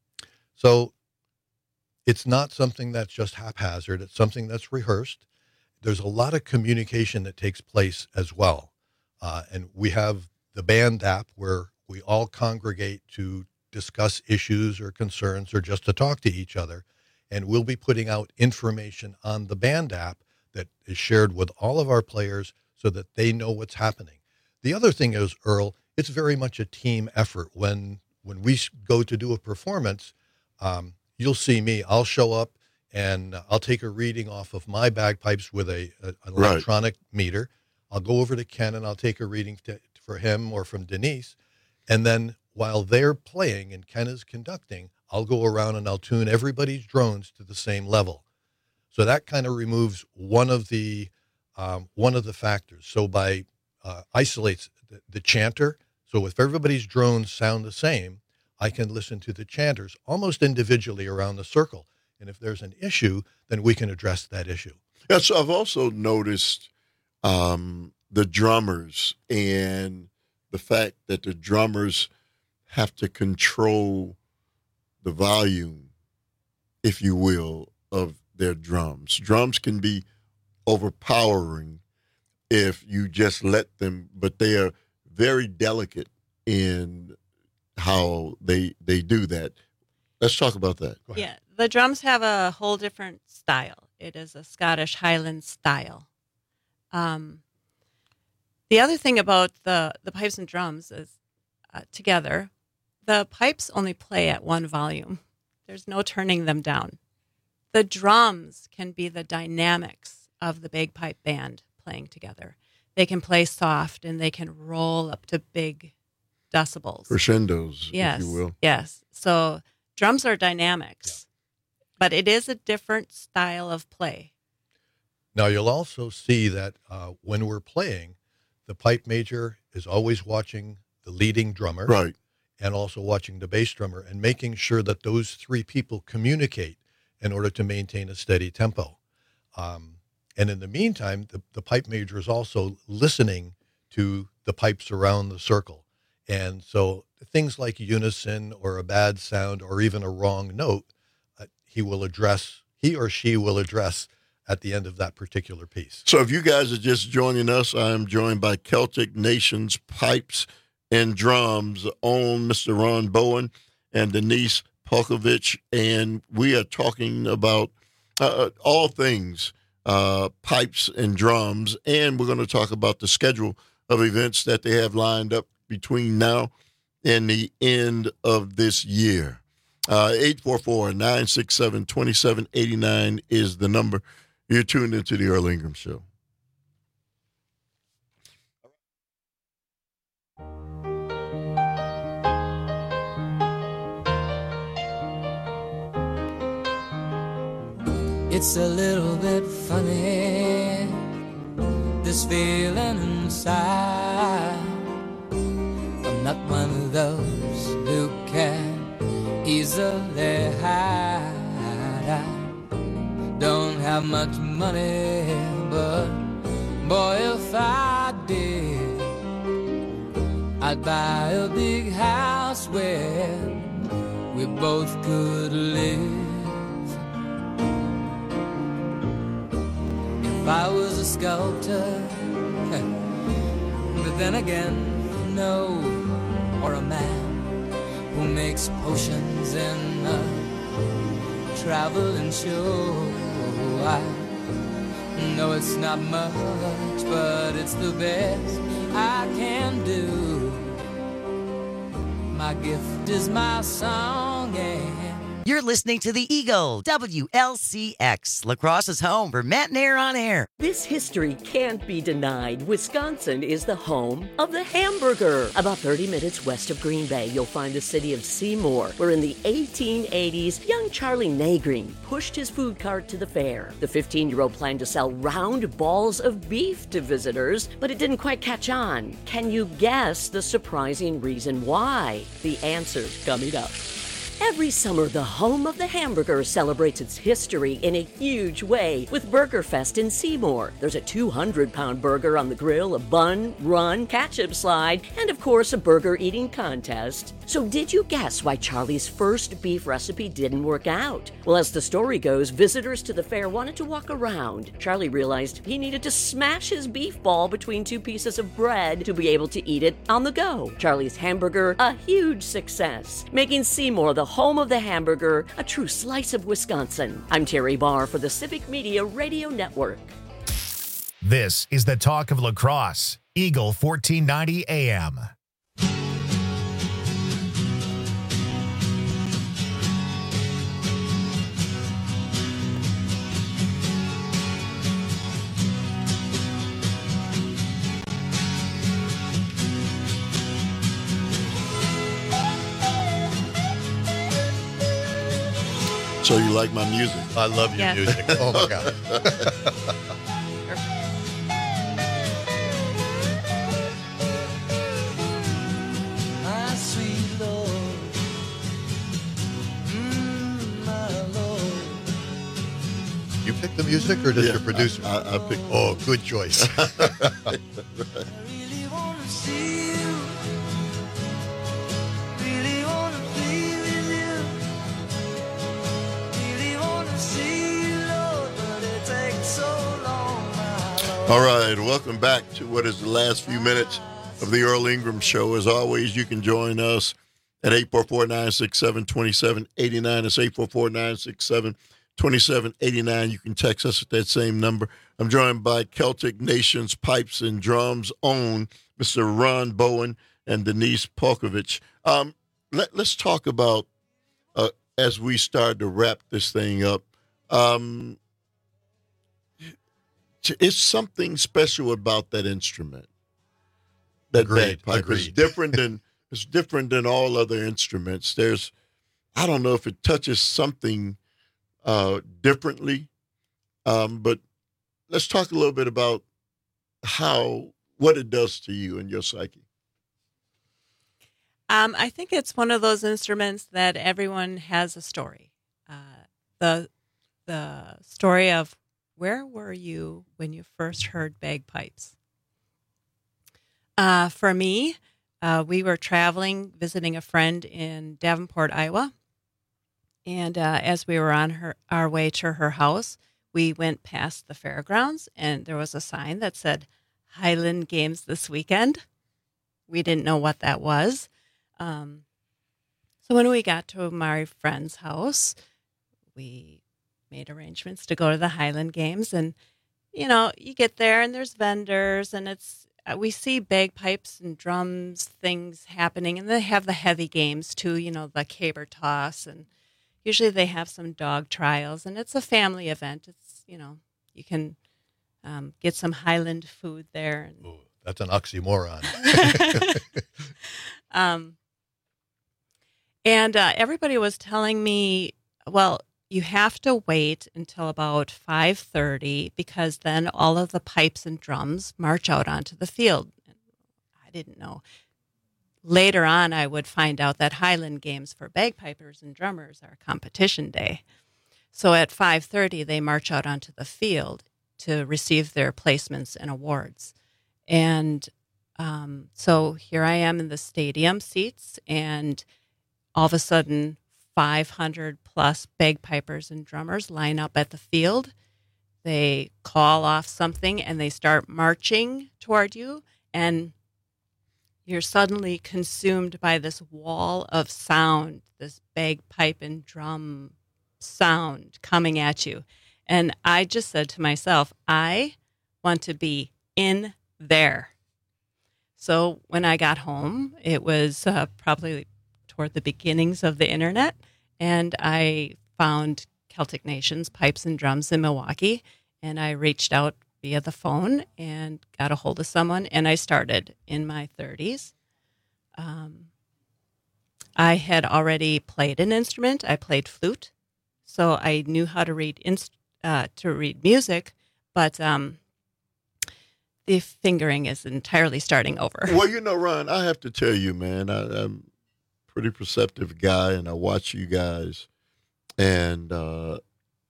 so it's not something that's just haphazard. It's something that's rehearsed. There's a lot of communication that takes place as well. Uh, and we have the band app where we all congregate to discuss issues or concerns or just to talk to each other. And we'll be putting out information on the band app that is shared with all of our players so that they know what's happening. The other thing is, Earl, it's very much a team effort. When when we go to do a performance, um, you'll see me. I'll show up and I'll take a reading off of my bagpipes with a, a an Right. electronic meter. I'll go over to Ken and I'll take a reading to, for him or from Denise. And then while they're playing and Ken is conducting, I'll go around and I'll tune everybody's drones to the same level. So that kind of removes one of the um, one of the factors. So by uh, isolates the, the chanter. So if everybody's drones sound the same, I can listen to the chanters almost individually around the circle. And if there's an issue, then we can address that issue. Yeah, so I've also noticed um, the drummers and the fact that the drummers have to control the volume, if you will, of their drums. Drums can be overpowering if you just let them, but they are very delicate in how they they do that. Let's talk about that. Yeah, the drums have a whole different style. It is a Scottish Highland style. Um, the other thing about the, the pipes and drums is uh, together, the pipes only play at one volume. There's no turning them down. The drums can be the dynamics of the bagpipe band playing together. They can play soft and they can roll up to big decibels. Crescendos, yes, if you will. Yes. So drums are dynamics, yeah. But it is a different style of play. Now, you'll also see that uh, when we're playing, the pipe major is always watching the leading drummer. Right. And also watching the bass drummer and making sure that those three people communicate in order to maintain a steady tempo. Um, and in the meantime, the, the pipe major is also listening to the pipes around the circle. And so things like unison or a bad sound or even a wrong note, uh, he will address, he or she will address at the end of that particular piece. So if you guys are just joining us, I am joined by Celtic Nations Pipes and Drums own Mister Ron Bowen and Denise Polkovich, and we are talking about uh, all things uh, pipes and drums, and we're going to talk about the schedule of events that they have lined up between now and the end of this year. Uh, eight four four, nine six seven, two seven eight nine is the number. You're tuned into the Earl Ingram Show. It's a little bit funny, this feeling inside. I'm not one of those who can easily hide. I don't have much money, but boy, if I did, I'd buy a big house where we both could live. If I was a sculptor, but then again, no, or a man who makes potions in a traveling show. I know it's not much, but it's the best I can do. My gift is my song, and You're listening to the Eagle, W L C X, La Crosse's home for Matt and Air on Air. This history can't be denied. Wisconsin is the home of the hamburger. About thirty minutes west of Green Bay, you'll find the city of Seymour, where in the eighteen eighties, young Charlie Nagreen pushed his food cart to the fair. The fifteen-year-old planned to sell round balls of beef to visitors, but it didn't quite catch on. Can you guess the surprising reason why? The answer's coming up. Every summer, the home of the hamburger celebrates its history in a huge way with Burger Fest in Seymour. There's a two hundred pound burger on the grill, a bun, run, ketchup slide, and of course, a burger eating contest. So did you guess why Charlie's first beef recipe didn't work out? Well, as the story goes, visitors to the fair wanted to walk around. Charlie realized he needed to smash his beef ball between two pieces of bread to be able to eat it on the go. Charlie's hamburger, a huge success, making Seymour the home of the hamburger, a true slice of Wisconsin. I'm Terry Barr for the Civic Media Radio Network. This is the Talk of La Crosse, Eagle fourteen ninety A M. So you like my music? I love your Yes. music. Oh, my God. My sweet Lord, mm, my Lord. You pick the music or does Yeah, your producer? I, I, I picked. Oh, good choice. Really wanna see you. Really wanna be with you. Really wanna see you, Lord, but it takes so long, my Lord. All right, welcome back to what is the last few minutes of the Earl Ingram Show. As always, you can join us at eight four four, nine six seven, two seven eight nine. It's eight four four, nine six seven, two seven eight nine. You can text us at that same number. I'm joined by Celtic Nations Pipes and Drums own Mister Ron Bowen and Denise Polkovich. Um, let, let's talk about, uh, as we start to wrap this thing up, um, it's something special about that instrument. That Agreed, bagpipe is agreed. different than it's different than all other instruments. There's, I don't know if it touches something uh, differently, um, but let's talk a little bit about how what it does to you and your psyche. Um, I think it's one of those instruments that everyone has a story. Uh, the the story of where were you when you first heard bagpipes? Uh, for me, uh, we were traveling, visiting a friend in Davenport, Iowa. And uh, as we were on her, our way to her house, we went past the fairgrounds, and there was a sign that said, Highland Games this weekend. We didn't know what that was. Um, so when we got to my friend's house, we made arrangements to go to the Highland Games. And, you know, you get there, and there's vendors, and it's we see bagpipes and drums, things happening, and they have the heavy games too, you know, the caber toss, and usually they have some dog trials, and it's a family event. It's, you know, you can um, get some Highland food there. And, Ooh, that's an oxymoron. um, and uh, everybody was telling me, well, you have to wait until about five thirty because then all of the pipes and drums march out onto the field. I didn't know. Later on, I would find out that Highland Games for bagpipers and drummers are competition day. So at five thirty, they march out onto the field to receive their placements and awards. And um, so here I am in the stadium seats, and all of a sudden, five hundred plus bagpipers and drummers line up at the field. They call off something and they start marching toward you, and you're suddenly consumed by this wall of sound, this bagpipe and drum sound coming at you. And I just said to myself, I want to be in there. So when I got home, it was uh, probably toward the beginnings of the internet. and I found Celtic Nations Pipes and Drums in Milwaukee, and I reached out via the phone and got a hold of someone, and I started in my thirties. Um, I had already played an instrument. I played flute, so I knew how to read inst- uh, to read music, but um, the fingering is entirely starting over. Well, you know, Ron, I have to tell you, man, I, I'm a pretty perceptive guy, and I watch you guys, and uh,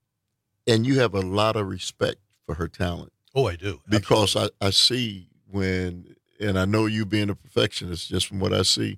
and you have a lot of respect for her talent. Oh, I do. Because I, I see when, and I know you being a perfectionist, just from what I see,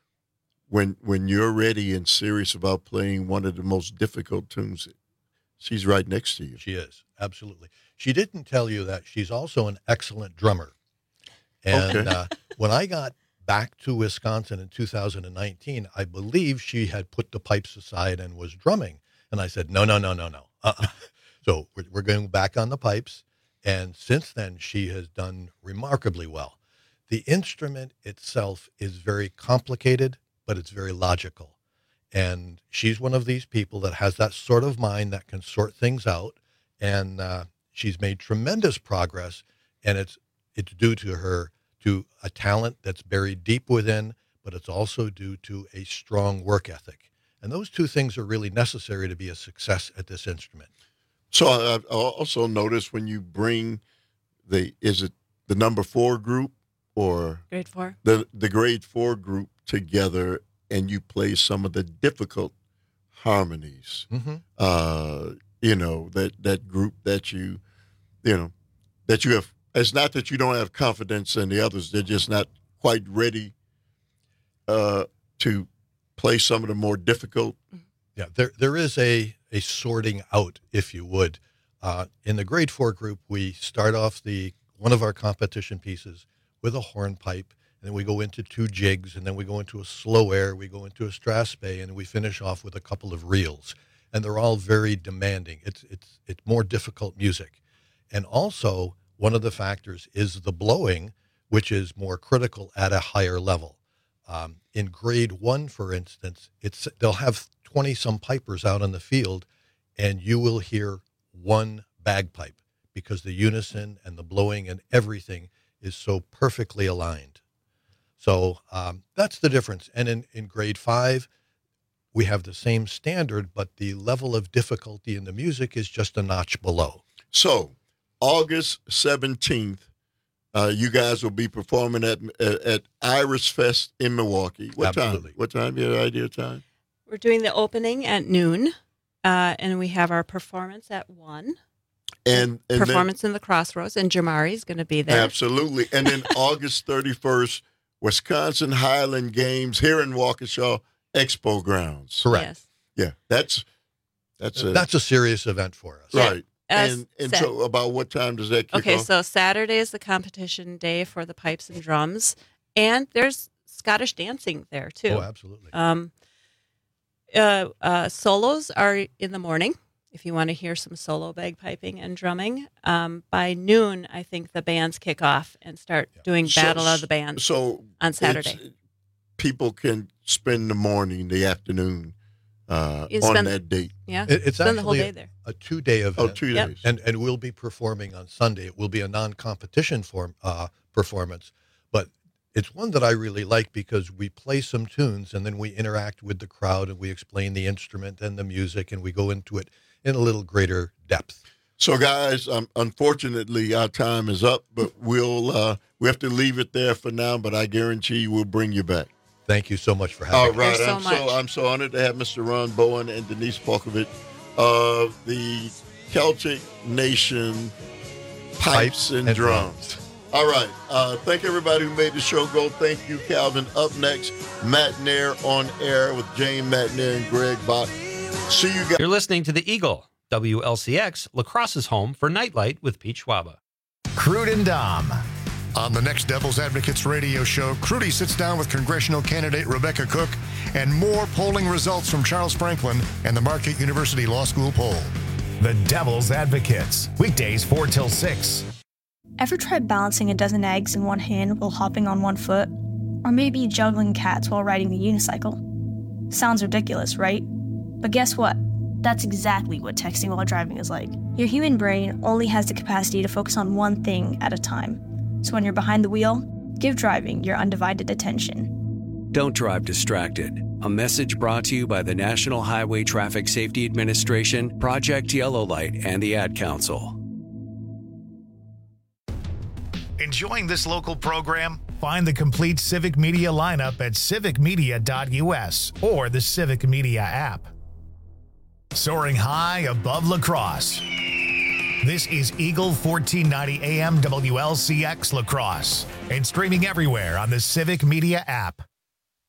when when you're ready and serious about playing one of the most difficult tunes, she's right next to you. She is, absolutely. She didn't tell you that she's also an excellent drummer. And Okay. uh, when I got back to Wisconsin in two thousand nineteen, I believe she had put the pipes aside and was drumming. And I said, no, no, no, no, no. Uh-uh. So we're, we're going back on the pipes. And since then, she has done remarkably well. The instrument itself is very complicated, but it's very logical. And she's one of these people that has that sort of mind that can sort things out. And uh, she's made tremendous progress. And it's it's due to her, to a talent that's buried deep within, but it's also due to a strong work ethic. And those two things are really necessary to be a success at this instrument. So I- I've also noticed when you bring the, is it the number four group or Grade four. the the grade four group together, and you play some of the difficult harmonies. Mm-hmm. Uh, you know, that that group that you, you know, that you have. It's not that you don't have confidence in the others; they're just not quite ready uh, to play some of the more difficult. Yeah, there there is a a sorting out, if you would. Uh, in the grade four group, we start off the one of our competition pieces with a hornpipe, and then we go into two jigs, and then we go into a slow air, we go into a strathspey, and we finish off with a couple of reels. And they're all very demanding. It's it's it's more difficult music. And also, one of the factors is the blowing, which is more critical at a higher level. Um, in grade one, for instance, it's they'll have twenty-some pipers out on the field, and you will hear one bagpipe because the unison and the blowing and everything is so perfectly aligned. So um, that's the difference. And in, in grade five, we have the same standard, but the level of difficulty in the music is just a notch below. So, August seventeenth, uh, you guys will be performing at at, at Iris Fest in Milwaukee. What Absolutely. time? What time? You have an idea of time? We're doing the opening at noon, uh, and we have our performance at one. And, and performance in the Crossroads, and Jamari is going to be then, there. absolutely. And then August thirty-first, Wisconsin Highland Games here in Waukesha Expo Grounds. Correct. Yes. Yeah, that's that's a, That's a serious event for us. right. As and and said. so, about what time does that kick Okay, off? so Saturday is the competition day for the pipes and drums, and there's Scottish dancing there too. Oh, absolutely. Um, uh, uh, solos are in the morning. If you want to hear some solo bagpiping and drumming, um, by noon, I think the bands kick off and start doing So- Battle of the Bands So on Saturday. it's- people can spend the morning, the afternoon uh, You on spend- that date. Yeah, It- it's spend the whole actually day a- there. a two-day event. Oh, two Yep. days. And and we'll be performing on Sunday. It will be a non-competition form uh, performance, but it's one that I really like because we play some tunes and then we interact with the crowd and we explain the instrument and the music and we go into it in a little greater depth. So, guys, um, unfortunately, our time is up, but we'll uh, we have to leave it there for now. But I guarantee we'll bring you back. Thank you so much for having All me. right, Thanks so I'm much. so I'm so honored to have Mister Ron Bowen and Denise Polkovich of the Celtic Nation Pipes, Pipes and, and drums. All right, uh, thank everybody who made the show go. Thank you, Calvin. Up next, Matt Nair on air with Jane Matt Nair and Greg Bach. See you guys. You're listening to The Eagle, W L C X, Lacrosse's home for Nightlight with Pete Schwaba. Crude and Dom. On the next Devil's Advocates radio show, Crudy sits down with congressional candidate Rebecca Cook and more polling results from Charles Franklin and the Marquette University Law School poll. The Devil's Advocates. Weekdays four till six. Ever tried balancing a dozen eggs in one hand while hopping on one foot? Or maybe juggling cats while riding the unicycle? Sounds ridiculous, right? But guess what? That's exactly what texting while driving is like. Your human brain only has the capacity to focus on one thing at a time. So when you're behind the wheel, give driving your undivided attention. Don't drive distracted. A message brought to you by the National Highway Traffic Safety Administration, Project Yellow Light, and the Ad Council. Enjoying this local program? Find the complete Civic Media lineup at civic media dot U S or the Civic Media app. Soaring high above La Crosse. This is Eagle fourteen ninety A M W L C X La Crosse and streaming everywhere on the Civic Media app.